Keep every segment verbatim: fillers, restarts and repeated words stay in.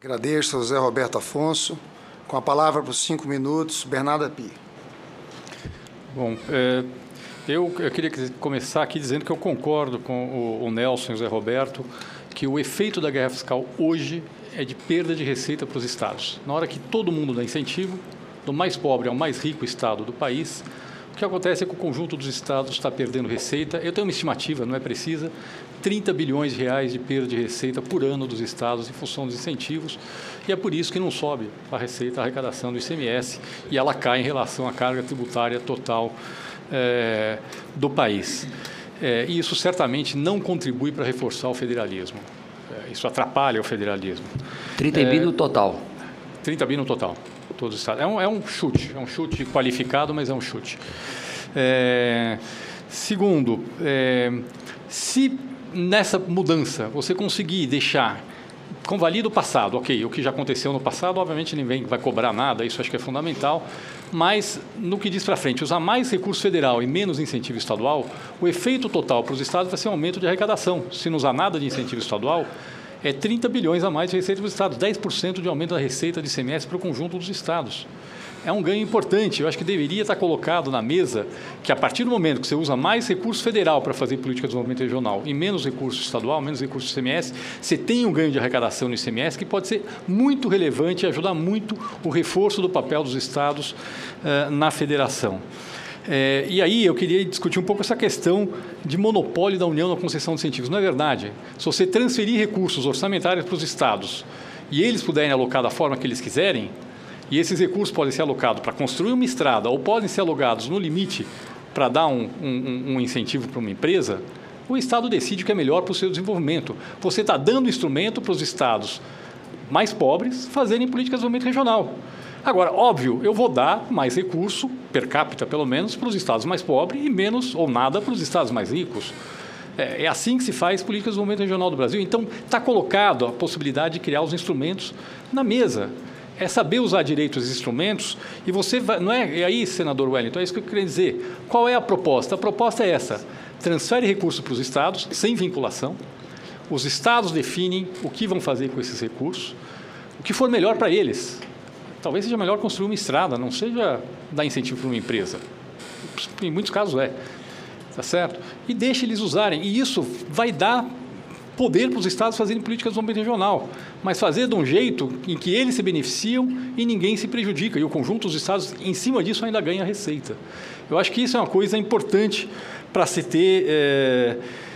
Agradeço ao José Roberto Afonso. Com a palavra por cinco minutos, Bernardo Api. Bom, é, eu, eu queria começar aqui dizendo que eu concordo com o, o Nelson e o José Roberto que o efeito da guerra fiscal hoje é de perda de receita para os estados. Na hora que todo mundo dá incentivo, do mais pobre ao mais rico estado do país, o que acontece é que o conjunto dos estados está perdendo receita. Eu tenho uma estimativa, não é precisa, trinta bilhões de reais de perda de receita por ano dos estados em função dos incentivos, e é por isso que não sobe a receita, a arrecadação do I C M S, e ela cai em relação à carga tributária total é, do país. É, e isso certamente não contribui para reforçar o federalismo. É, isso atrapalha o federalismo. trinta bi no total. trinta bi no total. Todos os estados. É um, é um chute, é um chute qualificado, mas é um chute. É, segundo, é, se nessa mudança você conseguir deixar convalida o passado, ok, o que já aconteceu no passado, obviamente ninguém vai cobrar nada, isso acho que é fundamental, mas no que diz para frente, usar mais recurso federal e menos incentivo estadual, o efeito total para os estados vai ser um aumento de arrecadação. Se não usar nada de incentivo estadual, é trinta bilhões a mais de receita dos estados, dez por cento de aumento da receita de I C M S para o conjunto dos estados. É um ganho importante, eu acho que deveria estar colocado na mesa que a partir do momento que você usa mais recurso federal para fazer política de desenvolvimento regional e menos recurso estadual, menos recurso do I C M S, você tem um ganho de arrecadação no I C M S que pode ser muito relevante e ajudar muito o reforço do papel dos estados uh, na federação. É, e aí eu queria discutir um pouco essa questão de monopólio da União na concessão de incentivos. Não é verdade? Se você transferir recursos orçamentários para os estados e eles puderem alocar da forma que eles quiserem, e esses recursos podem ser alocados para construir uma estrada ou podem ser alocados no limite para dar um, um, um incentivo para uma empresa, o estado decide o que é melhor para o seu desenvolvimento. Você está dando instrumento para os estados mais pobres fazerem política de desenvolvimento regional. Agora, óbvio, eu vou dar mais recurso, per capita pelo menos, para os estados mais pobres e menos ou nada para os estados mais ricos. É, é assim que se faz política de desenvolvimento regional do Brasil. Então, está colocado a possibilidade de criar os instrumentos na mesa. É saber usar direito os instrumentos e você vai... Não é, e aí, senador Wellington, é isso que eu queria dizer. Qual é a proposta? A proposta é essa. Transfere recursos para os estados, sem vinculação. Os estados definem o que vão fazer com esses recursos, o que for melhor para eles. Talvez seja melhor construir uma estrada, não seja dar incentivo para uma empresa. Em muitos casos é. Tá certo? E deixe eles usarem. E isso vai dar poder para os estados fazerem política de desenvolvimento regional, mas fazer de um jeito em que eles se beneficiam e ninguém se prejudica. E o conjunto dos estados, em cima disso, ainda ganha receita. Eu acho que isso é uma coisa importante para se ter... É,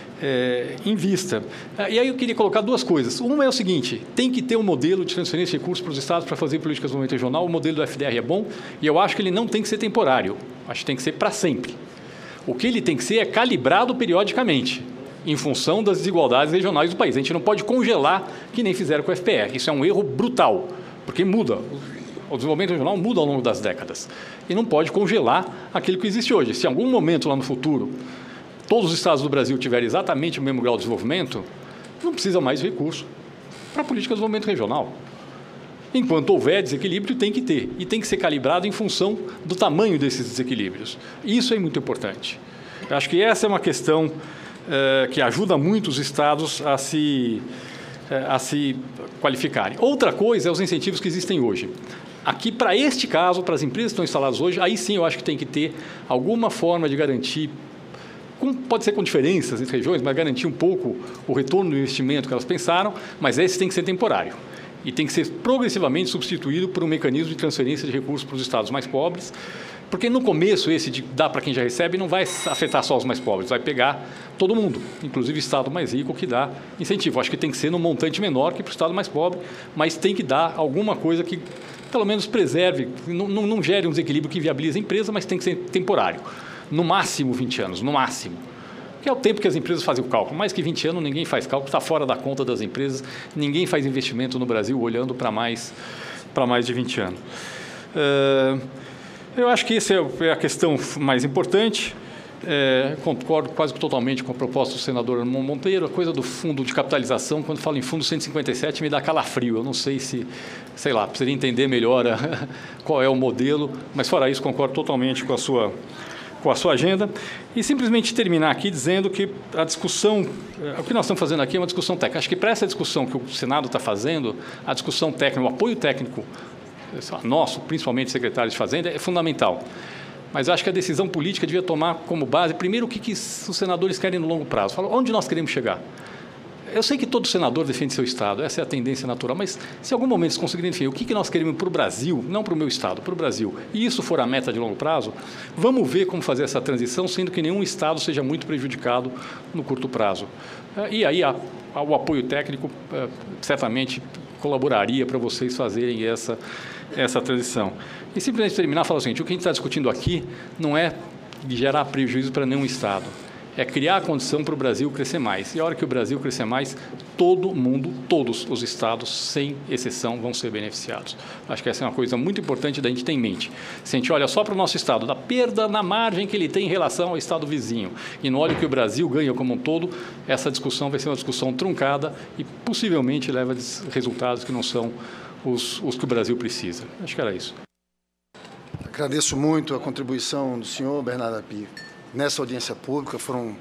É, em vista. E aí eu queria colocar duas coisas. Uma é o seguinte, tem que ter um modelo de transferência de recursos para os estados para fazer políticas de desenvolvimento regional. O modelo do F D R é bom e eu acho que ele não tem que ser temporário. Acho que tem que ser para sempre. O que ele tem que ser é calibrado periodicamente, em função das desigualdades regionais do país. A gente não pode congelar, que nem fizeram com o F P R. Isso é um erro brutal, porque muda. O desenvolvimento regional muda ao longo das décadas. E não pode congelar aquilo que existe hoje. Se em algum momento lá no futuro todos os estados do Brasil tiverem exatamente o mesmo grau de desenvolvimento, não precisa mais de recurso para a política de desenvolvimento regional. Enquanto houver desequilíbrio, tem que ter. E tem que ser calibrado em função do tamanho desses desequilíbrios. Isso é muito importante. Eu acho que essa é uma questão eh, que ajuda muito os estados a se, eh, a se qualificarem. Outra coisa é os incentivos que existem hoje. Aqui, para este caso, para as empresas que estão instaladas hoje, aí sim eu acho que tem que ter alguma forma de garantir, com, pode ser com diferenças entre regiões, mas garantir um pouco o retorno do investimento que elas pensaram, mas esse tem que ser temporário. E tem que ser progressivamente substituído por um mecanismo de transferência de recursos para os estados mais pobres, porque no começo esse de dar para quem já recebe não vai afetar só os mais pobres, vai pegar todo mundo, inclusive o estado mais rico que dá incentivo. Acho que tem que ser num montante menor que para o estado mais pobre, mas tem que dar alguma coisa que pelo menos preserve, não, não, não gere um desequilíbrio que viabilize a empresa, mas tem que ser temporário. No máximo vinte anos, no máximo. Que é o tempo que as empresas fazem o cálculo. Mais que vinte anos, ninguém faz cálculo, está fora da conta das empresas, ninguém faz investimento no Brasil olhando para mais, para mais de vinte anos. Uh, eu acho que essa é a questão mais importante. É, concordo quase que totalmente com a proposta do senador Monteiro. A coisa do fundo de capitalização, quando falo em fundo cento e cinquenta e sete, me dá calafrio. Eu não sei se, sei lá, precisaria entender melhor a, qual é o modelo, mas fora isso, concordo totalmente com a sua com a sua agenda, e simplesmente terminar aqui dizendo que a discussão, o que nós estamos fazendo aqui é uma discussão técnica. Acho que para essa discussão que o Senado está fazendo, a discussão técnica, o apoio técnico nosso, principalmente secretários de Fazenda, é fundamental. Mas acho que a decisão política devia tomar como base, primeiro, o que, que os senadores querem no longo prazo. Fala, onde nós queremos chegar? Eu sei que todo senador defende seu Estado, essa é a tendência natural, mas se em algum momento eles conseguirem definir o que, que nós queremos para o Brasil, não para o meu Estado, para o Brasil, e isso for a meta de longo prazo, vamos ver como fazer essa transição, sendo que nenhum Estado seja muito prejudicado no curto prazo. E aí a, a, o apoio técnico é, certamente colaboraria para vocês fazerem essa, essa transição. E simplesmente terminar, falar o seguinte, o que a gente está discutindo aqui não é gerar prejuízo para nenhum Estado, é criar a condição para o Brasil crescer mais. E a hora que o Brasil crescer mais, todo mundo, todos os estados, sem exceção, vão ser beneficiados. Acho que essa é uma coisa muito importante da gente ter em mente. Se a gente olha só para o nosso estado, da perda na margem que ele tem em relação ao estado vizinho, e não olha o que o Brasil ganha como um todo, essa discussão vai ser uma discussão truncada e possivelmente leva a resultados que não são os, os que o Brasil precisa. Acho que era isso. Agradeço muito a contribuição do senhor Bernardo Api nessa audiência pública, foram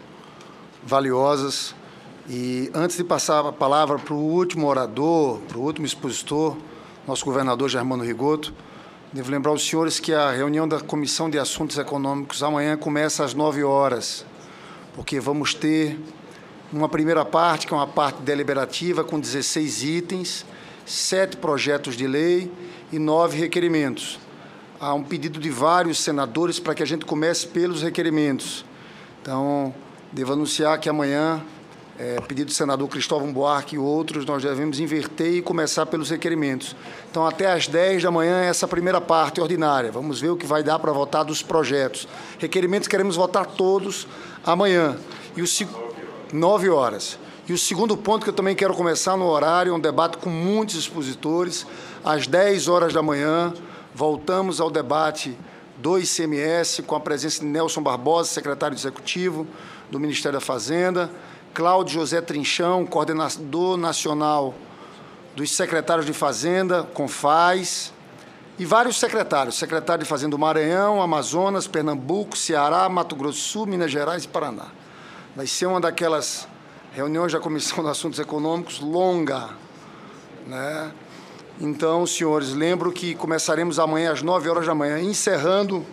valiosas. E antes de passar a palavra para o último orador, para o último expositor, nosso governador Germano Rigotto, devo lembrar aos senhores que a reunião da Comissão de Assuntos Econômicos amanhã começa às nove horas, porque vamos ter uma primeira parte, que é uma parte deliberativa, com dezesseis itens, sete projetos de lei e nove requerimentos. Há um pedido de vários senadores para que a gente comece pelos requerimentos. Então, devo anunciar que amanhã, é, pedido do senador Cristóvão Buarque e outros, nós devemos inverter e começar pelos requerimentos. Então, até às dez da manhã, essa primeira parte ordinária. Vamos ver o que vai dar para votar dos projetos. Requerimentos queremos votar todos amanhã. E o nove horas. E o segundo ponto, que eu também quero começar no horário, é um debate com muitos expositores, às dez horas da manhã, voltamos ao debate do I C M S, com a presença de Nelson Barbosa, secretário executivo do Ministério da Fazenda, Cláudio José Trinchão, coordenador nacional dos secretários de Fazenda, Confaz, e vários secretários, secretário de Fazenda do Maranhão, Amazonas, Pernambuco, Ceará, Mato Grosso do Sul, Minas Gerais e Paraná. Vai ser uma daquelas reuniões da Comissão de Assuntos Econômicos longa, né? Então, senhores, lembro que começaremos amanhã às nove horas da manhã, encerrando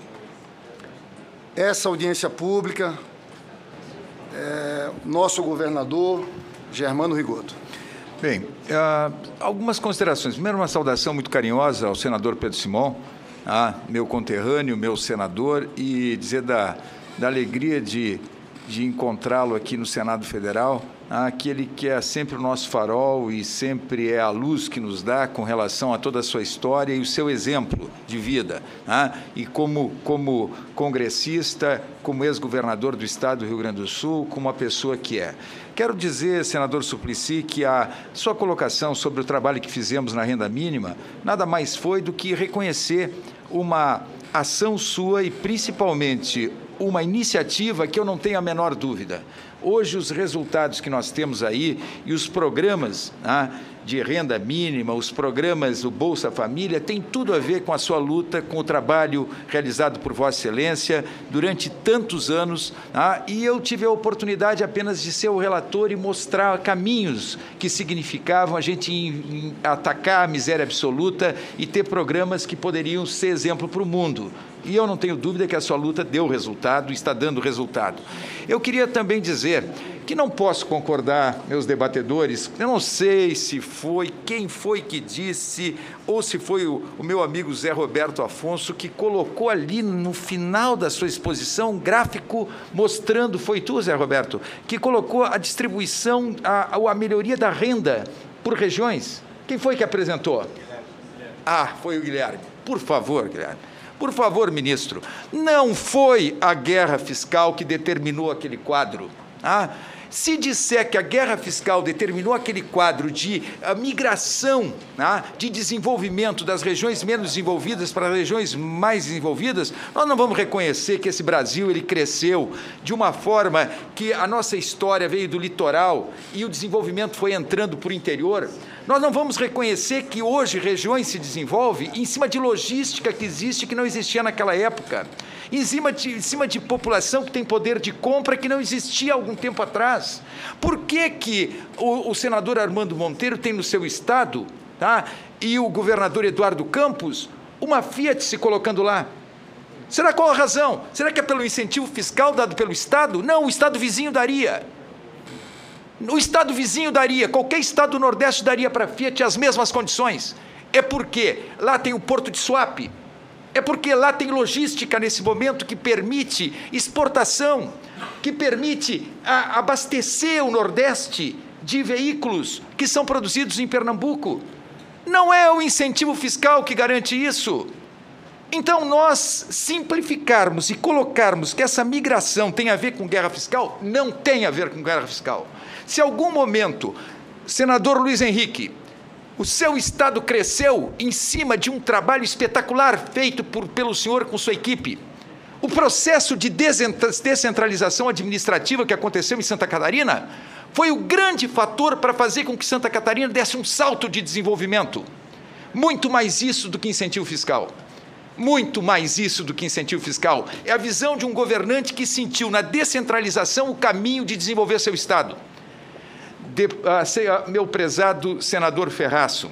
essa audiência pública, é, nosso governador, Germano Rigotto. Bem, uh, algumas considerações. Primeiro, uma saudação muito carinhosa ao senador Pedro Simon, ah, meu conterrâneo, meu senador, e dizer da, da alegria de, de encontrá-lo aqui no Senado Federal, aquele que é sempre o nosso farol e sempre é a luz que nos dá com relação a toda a sua história e o seu exemplo de vida. Ah, e como, como congressista, como ex-governador do Estado do Rio Grande do Sul, como uma pessoa que é. Quero dizer, senador Suplicy, que a sua colocação sobre o trabalho que fizemos na renda mínima nada mais foi do que reconhecer uma ação sua e, principalmente, uma iniciativa que eu não tenho a menor dúvida. Hoje, os resultados que nós temos aí e os programas, né, de renda mínima, os programas do Bolsa Família, tem tudo a ver com a sua luta, com o trabalho realizado por Vossa Excelência durante tantos anos, né, e eu tive a oportunidade apenas de ser o relator e mostrar caminhos que significavam a gente em, em atacar a miséria absoluta e ter programas que poderiam ser exemplo para o mundo. E eu não tenho dúvida que a sua luta deu resultado, está dando resultado. Eu queria também dizer que não posso concordar, meus debatedores, eu não sei se foi, quem foi que disse, ou se foi o, o meu amigo Zé Roberto Afonso, que colocou ali no final da sua exposição um gráfico mostrando, foi tu, Zé Roberto, que colocou a distribuição, a, a melhoria da renda por regiões. Quem foi que apresentou? Ah, foi o Guilherme. Por favor, Guilherme. Por favor, ministro, não foi a guerra fiscal que determinou aquele quadro. Ah, se disser que a guerra fiscal determinou aquele quadro de a migração, ah, de desenvolvimento das regiões menos desenvolvidas para as regiões mais desenvolvidas, nós não vamos reconhecer que esse Brasil ele cresceu de uma forma que a nossa história veio do litoral e o desenvolvimento foi entrando por interior. Nós não vamos reconhecer que hoje regiões se desenvolvem em cima de logística que existe que não existia naquela época. em cima de, em cima de população que tem poder de compra que não existia há algum tempo atrás. Por que que o, o senador Armando Monteiro tem no seu estado, tá, e o governador Eduardo Campos, uma Fiat se colocando lá? Será qual a razão? Será que é pelo incentivo fiscal dado pelo Estado? Não, o Estado vizinho daria. O Estado vizinho daria, qualquer Estado do Nordeste daria para a Fiat as mesmas condições. É porque lá tem o Porto de Suape, é porque lá tem logística nesse momento que permite exportação, que permite a, abastecer o Nordeste de veículos que são produzidos em Pernambuco. Não é o incentivo fiscal que garante isso. Então, nós simplificarmos e colocarmos que essa migração tem a ver com guerra fiscal, não tem a ver com guerra fiscal. Se em algum momento, senador Luiz Henrique, o seu estado cresceu em cima de um trabalho espetacular feito por, pelo senhor com sua equipe, o processo de descentralização administrativa que aconteceu em Santa Catarina foi o grande fator para fazer com que Santa Catarina desse um salto de desenvolvimento. Muito mais isso do que incentivo fiscal. Muito mais isso do que incentivo fiscal. É a visão de um governante que sentiu na descentralização o caminho de desenvolver seu estado. De, uh, meu prezado senador Ferraço,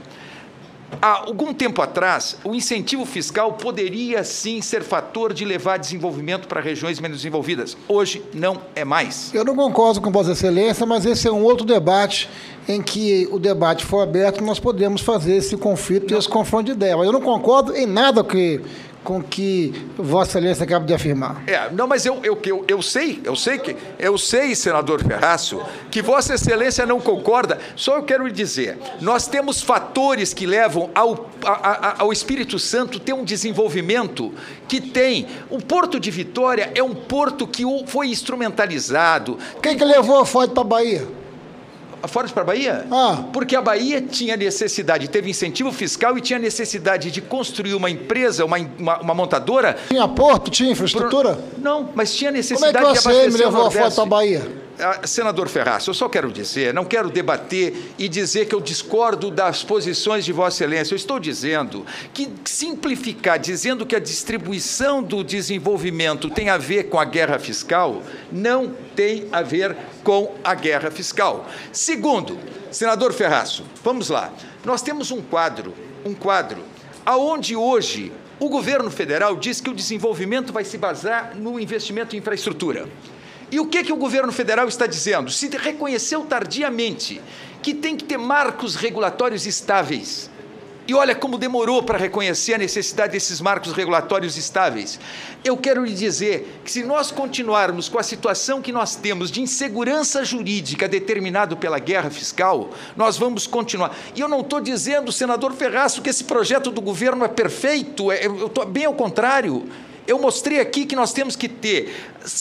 há algum tempo atrás, o incentivo fiscal poderia sim ser fator de levar desenvolvimento para regiões menos desenvolvidas. Hoje não é mais. Eu não concordo com Vossa Excelência, mas esse é um outro debate em que o debate for aberto, nós podemos fazer esse conflito e esse confronto de ideias. Mas eu não concordo em nada que... com que Vossa Excelência acaba de afirmar. É, não, mas eu, eu, eu, eu sei, eu sei que, eu sei, senador Ferraço, que Vossa Excelência não concorda, só eu quero lhe dizer, nós temos fatores que levam ao, a, a, ao Espírito Santo ter um desenvolvimento que tem, o Porto de Vitória é um porto que foi instrumentalizado. Quem que levou a Ford para a Bahia? A Ford para a Bahia? Ah. Porque a Bahia tinha necessidade, teve incentivo fiscal e tinha necessidade de construir uma empresa, uma, uma, uma montadora. Tinha porto, tinha infraestrutura? Por... Não, mas tinha necessidade Como é que de abastecer você me levou o a Ford para a Bahia? Ah, senador Ferraz, eu só quero dizer, não quero debater e dizer que eu discordo das posições de Vossa Excelência. Eu estou dizendo que simplificar, dizendo que a distribuição do desenvolvimento tem a ver com a guerra fiscal, não tem a ver com a guerra fiscal. Segundo, senador Ferraz, vamos lá. Nós temos um quadro, um quadro, aonde hoje o governo federal diz que o desenvolvimento vai se basear no investimento em infraestrutura. E o que, que o governo federal está dizendo? Se reconheceu tardiamente que tem que ter marcos regulatórios estáveis. E olha como demorou para reconhecer a necessidade desses marcos regulatórios estáveis. Eu quero lhe dizer que se nós continuarmos com a situação que nós temos de insegurança jurídica determinado pela guerra fiscal, nós vamos continuar. E eu não estou dizendo, senador Ferraço, que esse projeto do governo é perfeito, eu estou bem ao contrário. Eu mostrei aqui que nós temos que ter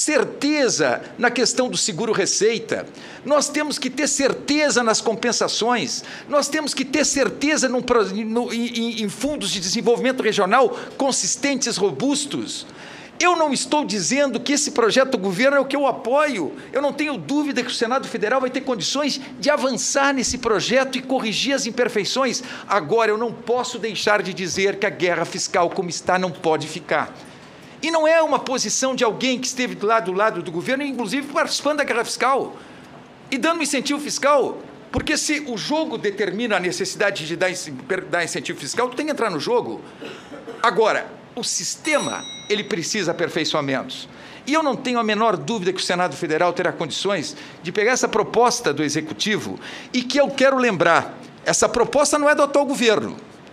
certeza na questão do seguro-receita, nós temos que ter certeza nas compensações, nós temos que ter certeza num, no, em, em fundos de desenvolvimento regional consistentes, robustos. Eu não estou dizendo que esse projeto do governo é o que eu apoio. Eu não tenho dúvida que o Senado Federal vai ter condições de avançar nesse projeto e corrigir as imperfeições. Agora, eu não posso deixar de dizer que a guerra fiscal como está não pode ficar. E não é uma posição de alguém que esteve do lado, do lado do governo, inclusive participando da guerra fiscal e dando incentivo fiscal, porque se o jogo determina a necessidade de dar, dar incentivo fiscal, tu tem que entrar no jogo. Agora, o sistema, ele precisa aperfeiçoamentos. E eu não tenho a menor dúvida que o Senado Federal terá condições de pegar essa proposta do Executivo e que eu quero lembrar, essa proposta não é do atual governo.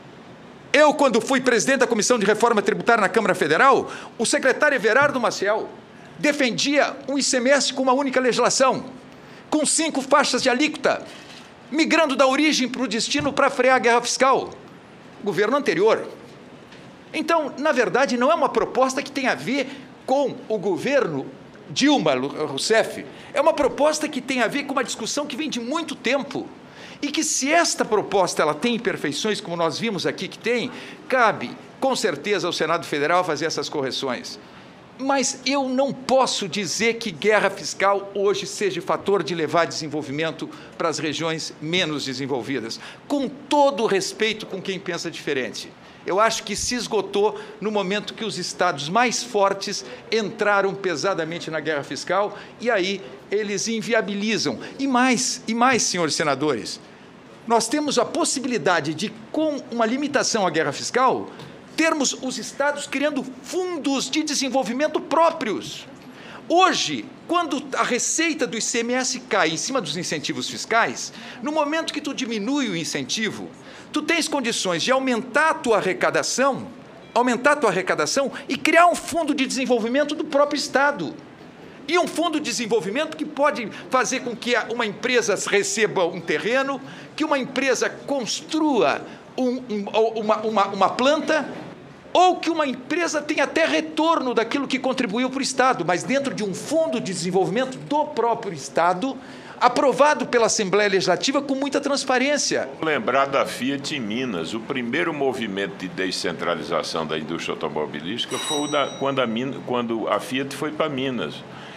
Eu, quando fui presidente da Comissão de Reforma Tributária na Câmara Federal, o secretário Everardo Maciel defendia um I C M S com uma única legislação, com cinco faixas de alíquota, migrando da origem para o destino para frear a guerra fiscal. Governo anterior. Então, na verdade, não é uma proposta que tem a ver com o governo Dilma Rousseff, é uma proposta que tem a ver com uma discussão que vem de muito tempo. E que se esta proposta ela tem imperfeições, como nós vimos aqui que tem, cabe, com certeza, ao Senado Federal fazer essas correções. Mas eu não posso dizer que guerra fiscal hoje seja fator de levar desenvolvimento para as regiões menos desenvolvidas, com todo o respeito com quem pensa diferente. Eu acho que se esgotou no momento que os estados mais fortes entraram pesadamente na guerra fiscal e aí eles inviabilizam. E mais, e mais, senhores senadores, nós temos a possibilidade de, com uma limitação à guerra fiscal, termos os estados criando fundos de desenvolvimento próprios. Hoje, quando a receita do I C M S cai em cima dos incentivos fiscais, no momento que tu diminui o incentivo, tu tens condições de aumentar a tua arrecadação, aumentar a tua arrecadação e criar um fundo de desenvolvimento do próprio estado. E um fundo de desenvolvimento que pode fazer com que uma empresa receba um terreno, que uma empresa construa um, um, uma, uma, uma planta, ou que uma empresa tenha até retorno daquilo que contribuiu para o Estado, mas dentro de um fundo de desenvolvimento do próprio Estado, aprovado pela Assembleia Legislativa com muita transparência. Lembrar da Fiat em Minas, o primeiro movimento de descentralização da indústria automobilística foi o da, quando, a, quando a Fiat foi para Minas.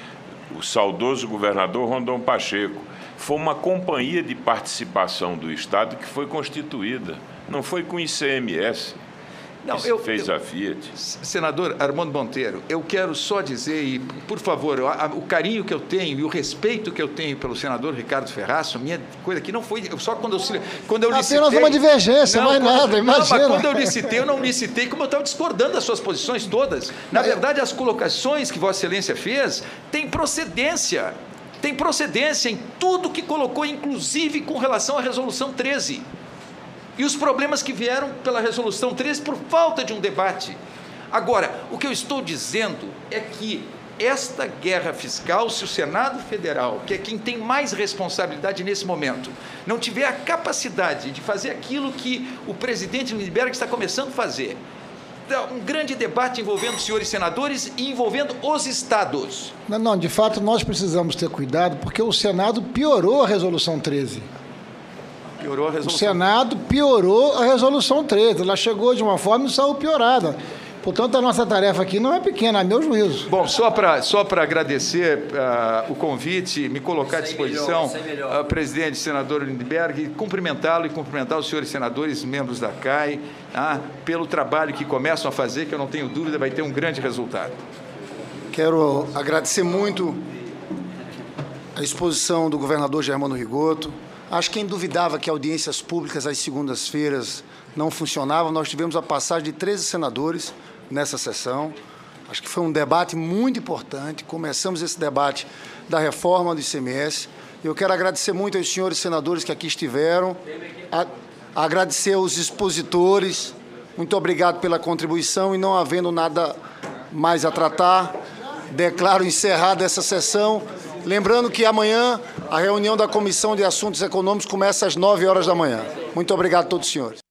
O saudoso governador Rondon Pacheco. Foi uma companhia de participação do Estado que foi constituída, não foi com I C M S. Não, eu, fez eu, a Fiat. Senador Armando Monteiro, eu quero só dizer, e por favor, a, a, o carinho que eu tenho e o respeito que eu tenho pelo senador Ricardo Ferraço, minha coisa que não foi, só quando eu, quando eu licitei... Apenas uma divergência, não, mais quando, nada, imagina. Não, mas quando eu licitei, eu não licitei como eu estava discordando das suas posições todas. Na verdade, as colocações que Vossa Excelência fez têm procedência, tem procedência em tudo que colocou, inclusive com relação à Resolução treze. E os problemas que vieram pela Resolução treze por falta de um debate. Agora, o que eu estou dizendo é que esta guerra fiscal, se o Senado Federal, que é quem tem mais responsabilidade nesse momento, não tiver a capacidade de fazer aquilo que o presidente Lindbergh está começando a fazer, um grande debate envolvendo os senhores senadores e envolvendo os estados. Não, não, de fato, nós precisamos ter cuidado, porque o Senado piorou a Resolução treze. Piorou a resolução. O Senado piorou a Resolução treze. Ela chegou de uma forma e saiu piorada. Portanto, a nossa tarefa aqui não é pequena, a meu juízo. Bom, só para só para agradecer uh, o convite, me colocar à disposição, melhor, uh, presidente, senador Lindbergh, e cumprimentá-lo e cumprimentar os senhores senadores, membros da C A I, uh, pelo trabalho que começam a fazer, que eu não tenho dúvida vai ter um grande resultado. Quero agradecer muito a exposição do governador Germano Rigoto. Acho que quem duvidava que audiências públicas às segundas-feiras não funcionavam, nós tivemos a passagem de treze senadores nessa sessão. Acho que foi um debate muito importante. Começamos esse debate da reforma do I C M S. Eu quero agradecer muito aos senhores senadores que aqui estiveram, a, a agradecer aos expositores. Muito obrigado pela contribuição e, não havendo nada mais a tratar, declaro encerrada essa sessão. Lembrando que amanhã a reunião da Comissão de Assuntos Econômicos começa às nove horas da manhã. Muito obrigado a todos os senhores.